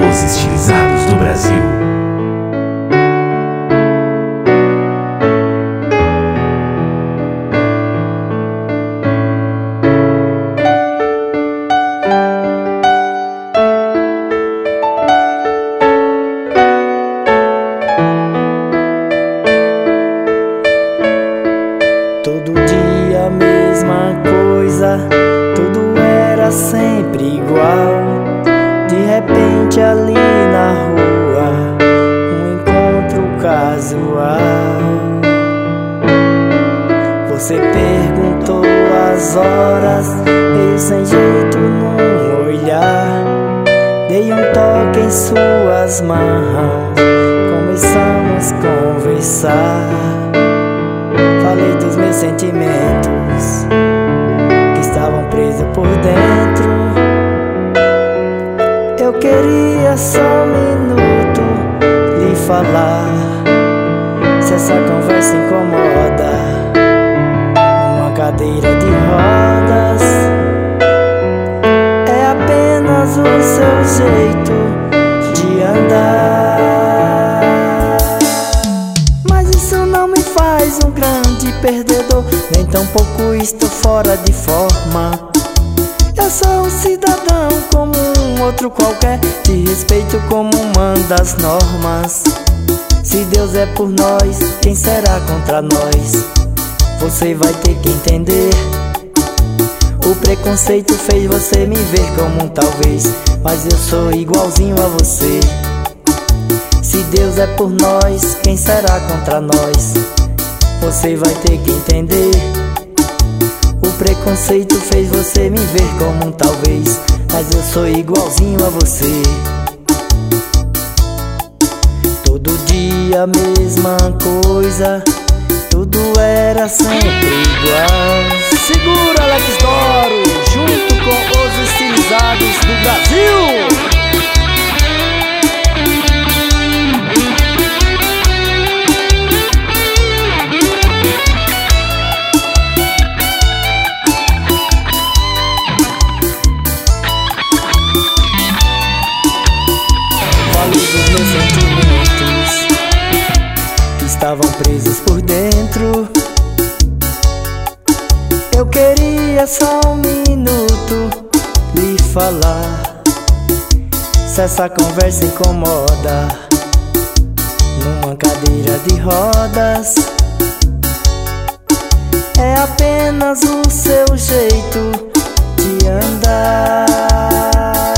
Os estilizados do Brasil. Todo dia a mesma coisa, tudo era sempre igual. De repente ali na rua, um encontro casual. Você perguntou as horas, meio sem jeito num olhar. Dei um toque em suas mãos, começamos a conversar. Falei dos meus sentimentos que estavam presos por dentro. Eu queria só um minuto lhe falar. Se essa conversa incomoda, numa cadeira de rodas, é apenas o seu jeito de andar. Mas isso não me faz um grande perdedor, nem tampouco estou fora de forma. Eu sou um cidadão como um outro qualquer, te respeito como manda as normas. Se Deus é por nós, quem será contra nós? Você vai ter que entender. O preconceito fez você me ver como um talvez, mas eu sou igualzinho a você. Se Deus é por nós, quem será contra nós? Você vai ter que entender. O preconceito fez você me ver como um talvez, mas eu sou igualzinho a você. Todo dia a mesma coisa, tudo era sempre igual. Segura, Alex Doro, junto com os estilizados do Brasil. Dos meus sentimentos que estavam presos por dentro. Eu queria só um minuto lhe falar. Se essa conversa incomoda, numa cadeira de rodas, é apenas o seu jeito de andar.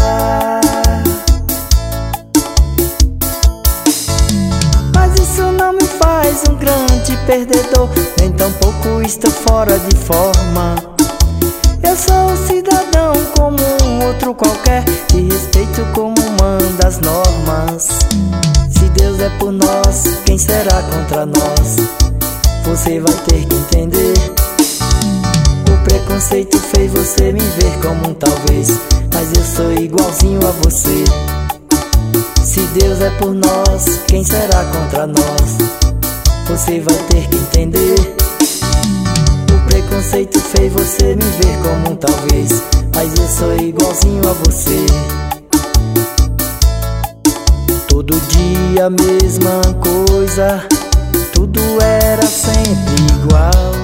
Não me faz um grande perdedor, nem tampouco estou fora de forma. Eu sou um cidadão como um outro qualquer, te respeito como manda as normas. Se Deus é por nós, quem será contra nós? Você vai ter que entender. O preconceito fez você me ver como um talvez, mas eu sou igualzinho a você. Se Deus é por nós, quem será contra nós? Você vai ter que entender. O preconceito fez você me ver como um talvez, mas eu sou igualzinho a você. Todo dia a mesma coisa, tudo era sempre igual.